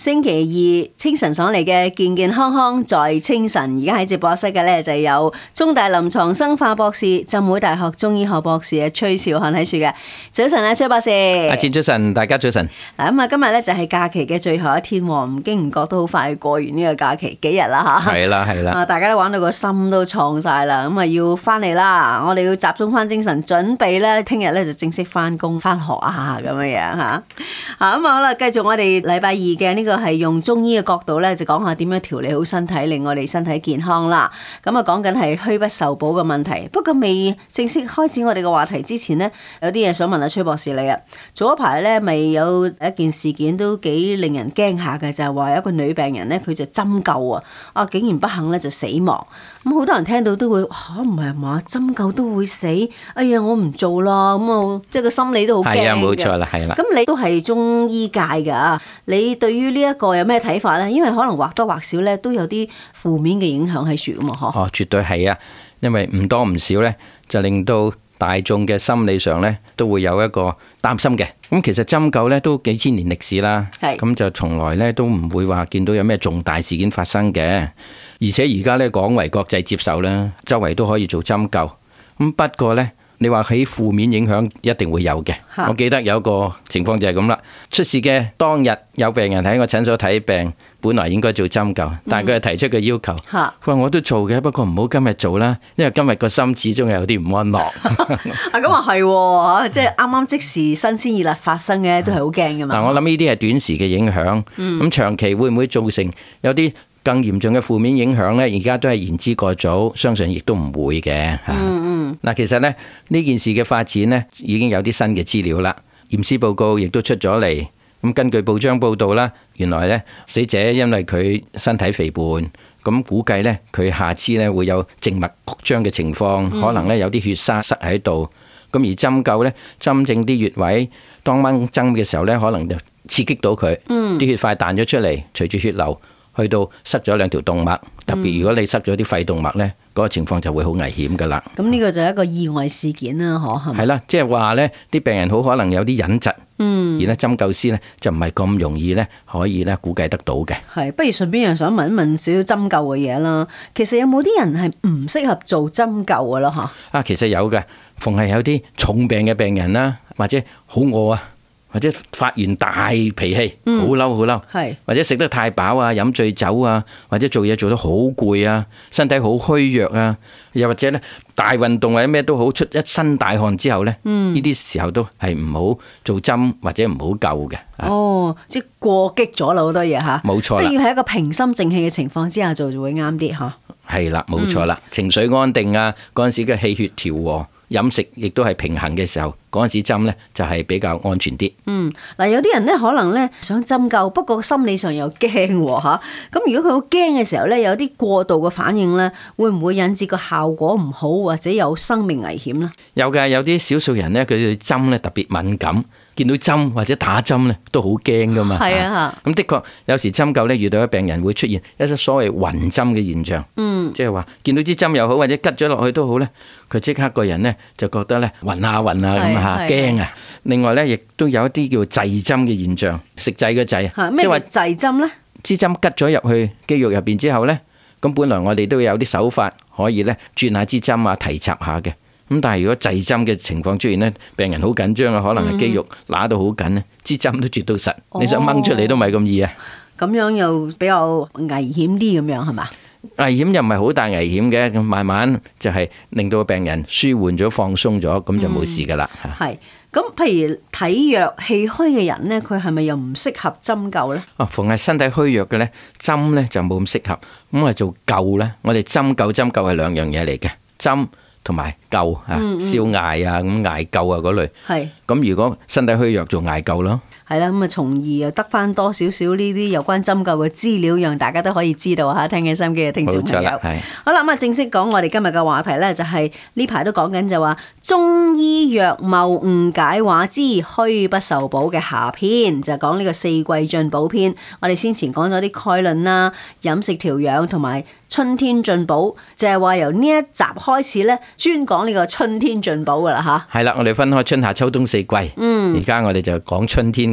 星期二清晨爽利嘅健健康康在清晨，而家喺直播室嘅咧就有中大臨床生化博士、浸會大學中醫學博士嘅崔兆漢喺處嘅。早晨啊，崔博士。 阿錢早晨，大家早晨。 嗱咁啊，今日咧就係假期嘅最後一天，唔經唔覺都好快過完呢個假期幾日啦吓。 係啦係啦。 大家都玩到個心都創晒啦，咁啊要翻嚟啦，我哋要集中翻精神，準備咧聽日咧就正式翻工翻學啊咁樣樣吓。咁好啦，繼續我哋禮拜二嘅呢個係用中醫嘅角度咧，就講下點樣調理好身體，令我哋身體健康啦。咁啊講緊係虛不受補嘅問題。不過未正式開始我哋嘅話題之前呢，有啲嘢想問下崔博士你啊。早一排咧咪有一件事件都幾令人驚下嘅，就係話有一個女病人咧，佢就針灸啊，竟然不幸咧就死亡。咁好多人聽到都會嚇，唔係嘛，針灸都會死，哎呀我唔做啦，咁啊即係個心理都好驚嘅。係啊， 冇錯啦，係啦。 咁你都係中醫界㗎，你對於呢一個有咩睇法咧？因為可能或多或少咧都有啲負面嘅影響喺處㗎嘛，嗬。哦， 絕對係啊，因為唔多唔少咧，就令到大眾嘅心理上咧都會有一個擔心嘅。咁其實針灸咧都幾千年歷史啦，咁就從來咧都唔會話見到有咩重大事件發生嘅。而且而家咧廣為國際接受啦，周圍都可以做針灸。咁不過咧，你話喺負面影響一定會有嘅。我記得有個情況就係咁啦，出事嘅當日有病人喺我診所睇病，本來應該做針灸，但係佢係提出個要求，佢話我都做嘅，不過唔好今日做啦，因為今日個心始終係有啲唔安樂。 咁啊係，即係啱啱即時新鮮熱辣發生嘅，都係好驚噶嘛。 嗱，我諗呢啲係短時嘅影響，咁長期會唔會造成有啲更嚴重嘅負面影響呢？而家都係言之過早，相信亦都唔會嘅。嗱，其實咧呢件事嘅發展呢，已經有啲新嘅資料啦，驗屍報告亦都出咗嚟。咁根據報章報道啦，原來呢死者因為佢身體肥胖，咁估計呢佢下肢呢會有靜脈曲張嘅情況，可能呢有啲血沙塞喺度。咁而針灸呢，針正啲穴位，當晚針嘅時候呢，可能就刺激到佢，啲血塊彈咗出嚟，隨住血流去到塞咗兩條動脈。特別如果你塞咗啲肺動脈呢，嗰個情況就會好危險噶啦。 咁呢個就係一個意外事件啦，係咪？ 係啦，即係話呢啲病人好可能有啲隱疾，而呢針灸師呢就唔係咁容易呢可以呢估計得到嘅。 係，不如順便又想問一問少少針灸嘅嘢啦。其實有冇啲人係唔適合做針灸嘅咯？嚇啊，其實有嘅，逢係有啲重病嘅病人啦，或者好餓啊，或者發完大脾氣，好嬲好嬲，或者食得太飽啊，飲醉酒啊，或者做嘢做得好攰啊，身體好虛弱啊，又或者咧大運動或者咩都好，出一身大汗之後咧，呢啲時候都係唔好做針或者唔好灸嘅。 哦，即係過激咗啦好多嘢嚇。 冇錯啦， 都要喺一個平心靜氣嘅情況之下做就會啱啲嚇。 係啦，冇錯啦，情緒安定啊，嗰陣時嘅氣血調和。飲食亦都係平衡嘅時候，嗰陣時針呢就係比較安全啲。 嗱，有啲人呢可能呢想針灸，不過心理上又驚喎嚇。咁如果佢好驚嘅時候呢，有啲過度嘅反應呢，會唔會引致個效果唔好，或者有生命危險呢？ 有嘅，有啲少數人呢，佢對針呢特別敏感，見到針或者打針呢都好驚噶嘛。係啊，咁的確有時針灸呢遇到嘅病人會出現一啲所謂暈針嘅現象。即係話見到支針又好，或者拮咗落去都好呢，佢即刻個人呢就覺得呢暈下暈下咁嚇，驚啊！另外呢，亦都有一啲叫滯針嘅現象，食滯嘅滯， 咩叫滯針呢？ 支針拮咗入去肌肉入邊之後呢，咁本來我哋都有啲手法可以呢轉下支針啊，提插下嘅。咁但係如果滯針嘅情況出現呢，病人好緊張啊，可能係肌肉揦到好緊呢，支針都絕到實，你想掹出嚟都唔係咁易啊！ 咁樣又比較危險啲咁樣係嘛？ 危險又唔係好大危險嘅，咁慢慢就係令到病人舒緩咗、放鬆咗，咁就冇事噶啦。 係咁，譬如體弱氣虛嘅人呢，佢係咪又唔適合針灸呢？ 逢係身體虛弱嘅呢，針呢就冇咁適合。咁我做灸呢，我哋針灸係兩樣嘢嚟嘅，針同埋灸啊，燒艾啊，咁艾灸啊嗰類。係咁，如果身體虛弱做艾灸咯。 係啦，咁啊，從而又得翻多少少呢啲有關針灸嘅資料，讓大家都可以知道嚇。聽緊收音機嘅聽眾朋友，好啦，咁啊，正式講我哋今日嘅話題咧，就係呢排都講緊就話中醫藥謬誤解話之虛不受補嘅下篇，就講呢個四季進補篇。我哋先前講咗啲概論啦，飲食調養同埋春天進補，就係話由呢一集開始咧，專講呢個春天進補噶啦嚇。 係啦，我哋分開春夏秋冬四季，而家我哋就講春天嘅。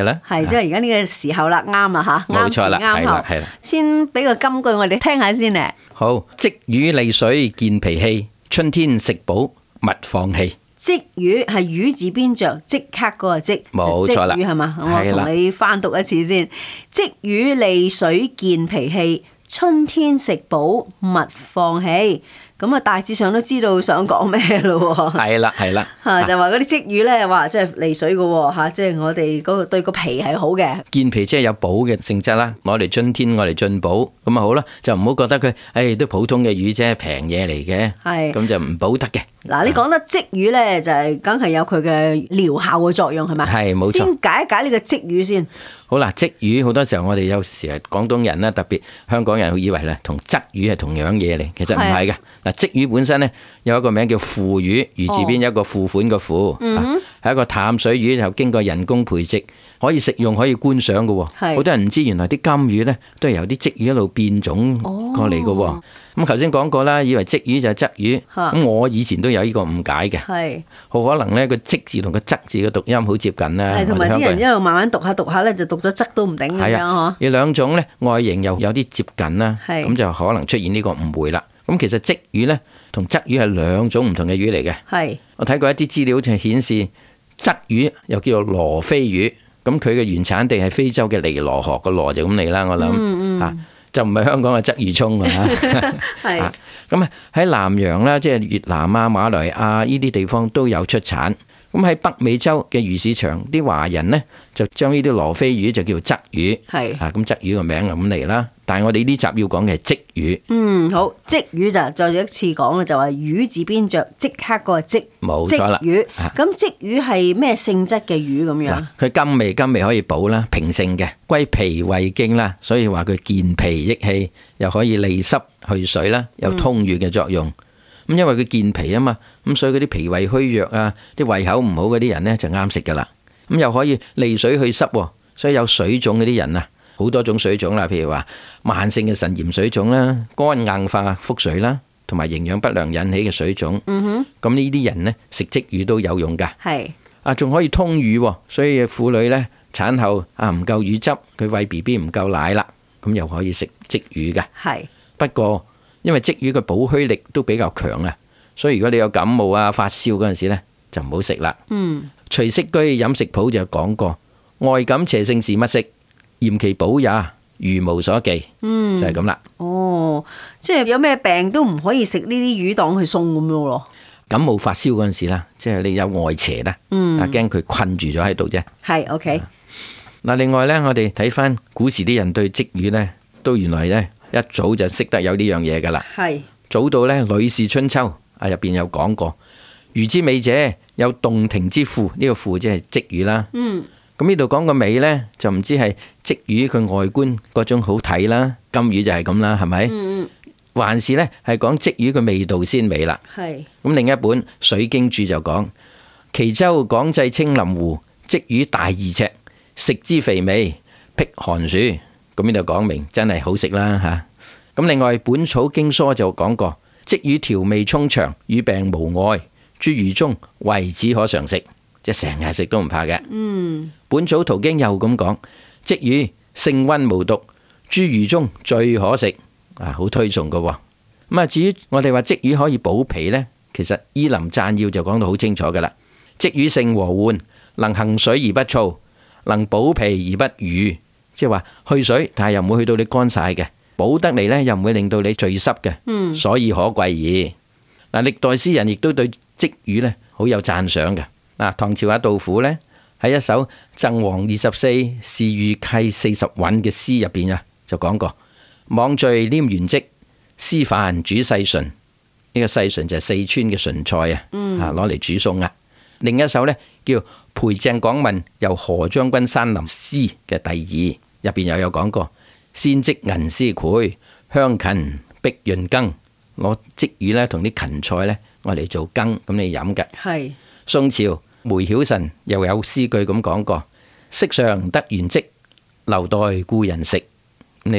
啦。 係即係而家呢個時候啦，啱啦吓， 冇錯啦， 啱時啱候。 係啦。 先俾個金句我哋聽下先咧。 好，積魚利水健脾氣，春天食補勿放棄。 積魚係魚字邊着即刻嗰個積， 冇錯啦， 積魚係嘛？我係啦同你翻讀一次先。積魚利水健脾氣，春天食補勿放棄。咁啊，大致上都知道想講咩咯喎。 係啦，係啦。 就話嗰啲積魚咧，話即係利水嘅喎嚇，即係我哋嗰個對個脾係好嘅。 健脾即係有補嘅性質啦，攞嚟春天，攞嚟進補，咁啊好啦，就唔好覺得佢，都普通嘅魚啫，平嘢嚟嘅， 係咁就唔補得嘅。 嗱，你講得積魚咧，就係梗係有佢嘅療效嘅作用係咪？ 係冇錯。 先解一解呢個積魚先。 好啦，積魚好多時候我哋有時係廣東人啦，特別香港人會以為咧同鯽魚係同樣嘢嚟，其實唔係嘅。嗱，積魚本身咧有一個名叫腐魚，魚字邊有一個付款嘅付，係一個淡水魚，又經過人工培植，可以食用可以觀賞嘅喎。好多人唔知原來啲金魚咧都係由啲積魚一路變種過嚟嘅喎。咁頭先講過啦，以為積魚就係鯽魚，咁我以前都有呢個誤解嘅。 係好可能咧個積字同個鯽字嘅讀音好接近啦。 係同埋啲人一路慢慢讀下咧，就讀咗鯽都唔定咁樣嗬。 呢兩種咧外形又有啲接近啦，咁就可能出現呢個誤會啦。咁其實積魚咧同鯽魚係兩種唔同嘅魚嚟嘅。 係我睇過一啲資料就顯示，鯽魚又叫做羅非魚，咁佢嘅原產地係非洲嘅尼羅河，個羅就咁嚟啦。我諗嚇。就唔係香港嘅鯽魚涌啊！係咁啊，喺南洋啦，即係越南啊、馬來亞呢啲地方都有出產。咁喺北美洲嘅魚市場，啲華人呢就將呢啲羅非魚就叫做鯽魚。 係啊，咁鯽魚個名就咁嚟啦。但係我哋呢集要講嘅係積魚。 好，積魚就再一次講啦，就話魚字邊着即刻嗰個積。 冇錯啦。 積魚咁積魚係咩性質嘅魚咁樣？ 佢甘味可以補啦，平性嘅，歸脾胃經啦，所以話佢健脾益氣，又可以利濕去水啦，有通乳嘅作用。咁因為佢健脾啊嘛，咁所以嗰啲脾胃虛弱啊，啲胃口唔好嗰啲人呢，就啱食噶啦。咁又可以利水去濕，所以有水腫嗰啲人啊，好多種水腫啦，譬如話慢性嘅腎炎水腫啦、肝硬化腹水啦，同埋營養不良引起嘅水腫。咁呢啲人呢，食積魚都有用噶。 係啊，仲可以通乳，所以婦女呢，產後啊唔夠乳汁，佢餵 BB 唔夠奶啦，咁又可以食積魚噶。 係不過因為積魚嘅補虛力都比較強啊，所以如果你有感冒啊、發燒嗰陣時呢，就唔好食啦。徐適居飲食譜就有講過，外感邪性是乜色？驗其補也，如無所忌。就係咁啦。 哦，即係有咩病都唔可以食呢啲魚當佢餸咁樣咯。 感冒發燒嗰陣時啦，即係你有外邪啦，啊驚佢困住咗喺度啫。 係 OK。 嗱，另外呢，我哋睇翻古時啲人對積魚呢，都原來呢一早就識得有呢樣嘢噶啦。 係早到呢，《呂氏春秋》啊入邊有講過，魚之美者有洞庭之鳧，呢個鳧即係積魚啦。咁呢度講個美呢，就唔知係積魚佢外觀嗰種好睇啦，金魚就係咁啦，係咪？還是呢係講積魚嘅味道先美啦。 係咁另一本《水經注》就講，岐州廣濟青林湖積魚大2尺，食之肥美，辟寒暑。咁呢度講明真係好食啦嚇。咁另外《本草經疏》就講過，積魚調味充腸，與病無礙。諸魚中為子可常食，即係成日食都唔怕嘅。本草圖經又咁講，積魚性溫無毒，諸魚中最可食，啊好推崇嘅。咁啊，至於我哋話積魚可以補脾呢，其實《醫林贊要》就講到好清楚噶啦。積魚性和緩，能行水而不燥，能補脾而不瘀，即係話去水，但係又唔會去到你乾晒嘅，補得嚟呢，又唔會令到你聚濕嘅，所以可貴矣。嗱，歷代詩人亦都對積魚呢好有讚賞嘅。嗱，唐朝阿杜甫呢，喺一首《贈王24試御契40韻》嘅詩入邊啊，就講過：網聚黏圓積，絲飯煮細筍。呢個細筍就係四川嘅筍菜啊，攞嚟煮餸啊。另一首呢，叫《培鄭廣問遊何將軍山林詩》嘅第2，入邊又有講過：先積銀絲膾，香芹碧潤羹。攞積魚咧同啲芹菜咧，我嚟做羹咁你飲嘅。係宋朝梅曉臣又有詩句咁講過：昔常得元積，留待故人食。咁你睇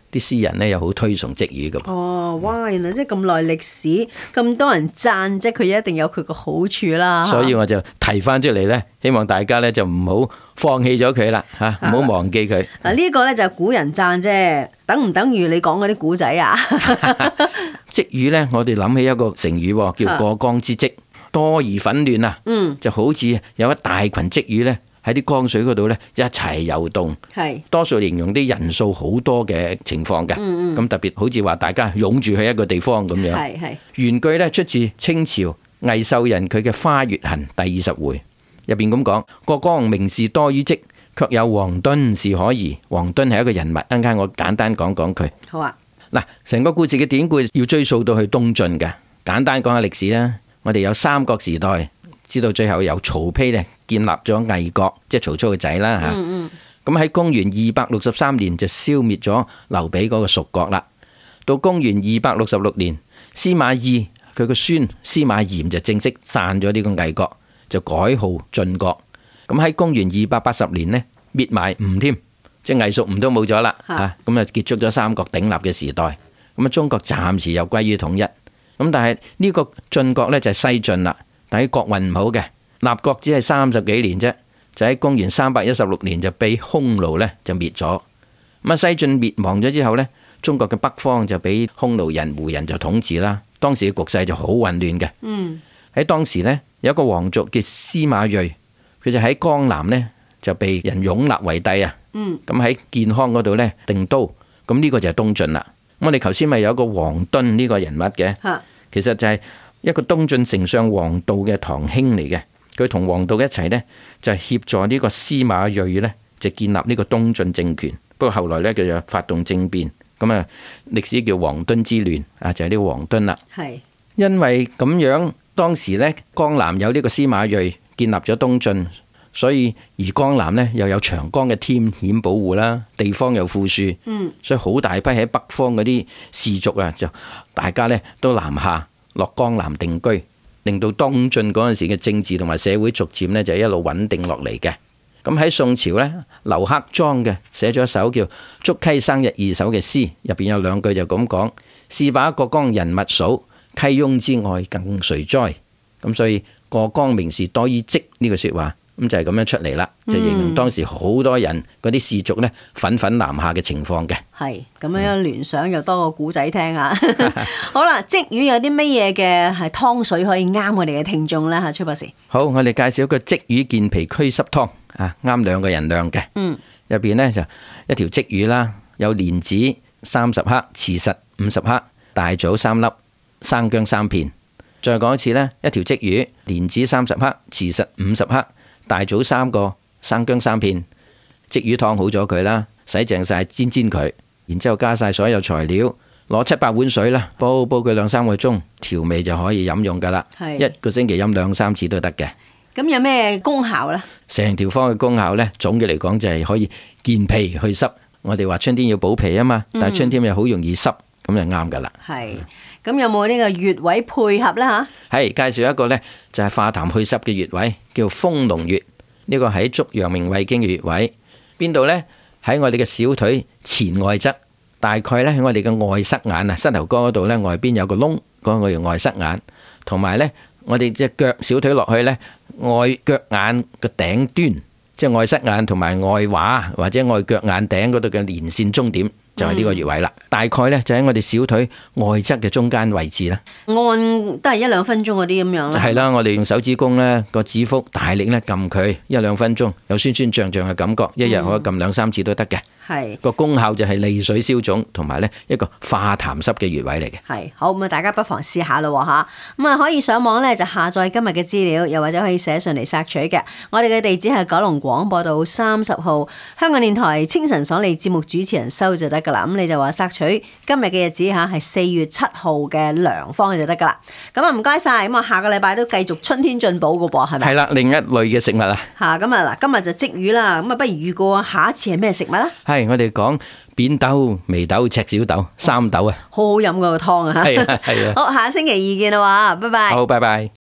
啲詩人咧又好推崇積魚嘅。 哦，哇！原來即係咁耐歷史，咁多人讚，即係佢一定有佢個好處啦。 所以我就提翻出嚟咧，希望大家咧就唔好放棄咗佢啦，嚇，唔好忘記佢。 嗱，呢個咧就係古人讚啫，等唔等於你講嗰啲古仔啊？ 積魚咧，我哋諗起一個成語叫過江之鯽，多而紛亂啊。就好似有一大群積魚咧喺啲江水嗰度咧一齊游動， 係多數形容啲人數好多嘅情況嘅。咁特別好似話大家湧住去一個地方咁樣。 係原句咧出自清朝魏秀人佢嘅《花月痕》第20回入邊咁講：過江名士多於積，卻有黃敦是可疑。黃敦係一個人物，陣間我簡單講講佢。 好啊。 嗱，成個故事嘅典故要追溯到去東晉嘅。簡單講下歷史啦。我哋有三國時代，知道最後由曹丕咧建立咗魏國，即係曹操嘅仔啦嚇。咁喺公元263年就消滅咗劉備嗰個蜀國啦。到公元266年，司馬懿佢個孫司馬炎就正式散咗呢個魏國，就改號晉國。咁喺公元280年呢，滅埋吳添，即係魏蜀吳都冇咗啦嚇。咁啊結束咗三國鼎立嘅時代。咁啊中國暫時又歸於統一。咁但係呢個晉國呢，就係西晉啦，但係國運唔好嘅，立國只係30幾年啫，就喺公元316年就被匈奴呢就滅咗。咁啊西晉滅亡咗之後呢，中國嘅北方就俾匈奴人、胡人就統治啦。當時嘅局勢就好混亂嘅。喺當時呢，有一個皇族叫司馬睿，佢就喺江南呢就被人擁立為帝啊。咁喺建康嗰度呢定都，咁呢個就係東晉啦。我哋頭先咪有一個黃敦呢個人物嘅，其實就係一個東晉丞相王導嘅堂兄嚟嘅。佢同王導一齊呢，就協助呢個司馬睿呢，就建立呢個東晉政權。不過後來呢，佢就發動政變，咁啊歷史叫黃敦之亂啊，就係呢個黃敦啦。係因為咁樣，當時呢，江南有呢個司馬睿建立咗東晉。所以而江南呢又有長江嘅天險保護啦，地方又富庶，所以好大批喺北方嗰啲士族啊，就大家呢都南下落江南定居，令到東晉嗰陣時嘅政治同埋社會逐漸呢就一路穩定落嚟嘅。咁喺宋朝呢，劉克莊嘅寫咗一首叫《祝溪生日二首》嘅詩，入邊有兩句就咁講：試把過江人物數，溪翁之外更誰哉？咁所以過江名士多於積呢句說話。咁就係咁樣出嚟啦，就形容當時好多人嗰啲士族呢紛紛南下嘅情況嘅。係咁樣聯想又多個古仔聽下。好啦，積魚有啲乜嘢嘅係湯水可以啱我哋嘅聽眾呢？崔博士。好，我哋介紹一個積魚健脾祛濕湯啊，啱2個人量嘅。入邊呢就一條積魚啦，有蓮子30克、慈實50克、大棗3粒、生薑3片。再講一次呢，一條積魚，蓮子30克、慈實50克。大棗3個，生薑3片，積魚湯好咗佢啦，洗淨晒煎佢，然之後加晒所有材料，攞7-8碗水啦，煲佢2-3個鐘，調味就可以飲用噶啦。1個星期飲2-3次都得嘅。咁有咩功效呢？成條方嘅功效呢，總嘅嚟講就係可以健脾祛濕。我哋話春天要補脾啊嘛，但係春天又好容易濕，咁就啱噶啦。係。咁有冇呢個穴位配合呢？嚇？係介紹一個呢，就係化痰祛濕嘅穴位，叫豐隆穴。呢個喺足陽明胃經嘅穴位，邊度呢？喺我哋嘅小腿前外側，大概呢，喺我哋嘅外側眼啊，膝頭哥嗰度呢，外邊有個窿，嗰個叫外側眼。同埋呢，我哋隻腳小腿落去呢，外腳眼嘅頂端，即係外側眼同埋外畫或者外腳眼頂嗰度嘅連線終點。就係呢個穴位啦，大概呢，就喺我哋小腿外側嘅中間位置啦。按都係1-2分鐘嗰啲咁樣啦。係啦，我哋用手指公呢個指腹大力呢撳佢1-2分鐘，有酸酸脹脹嘅感覺，一日可以撳2-3次都得嘅。係個功效就係利水消腫，同埋呢一個化痰濕嘅穴位嚟嘅。係好咁啊，大家不妨試下咯嚇。咁啊，可以上網呢就下載今日嘅資料，又或者可以寫上嚟索取嘅。我哋嘅地址係九龍廣播道30號，香港電台清晨爽利節目主持人收就得㗎啦。咁你就話索取今日嘅日子嚇係4月7號嘅良方就得㗎啦。咁啊唔該晒。咁啊下個禮拜都繼續春天進補㗎噃，係咪？係啦，另一類嘅食物啊。嚇咁啊嗱，今日就積魚啦。咁啊不如預告下一次係咩食物啦？係我哋講扁豆、眉豆、赤小豆、三豆啊，好好飲嗰個湯啊！係啊係啊。好，下星期二見啦喎，拜拜。好，拜拜。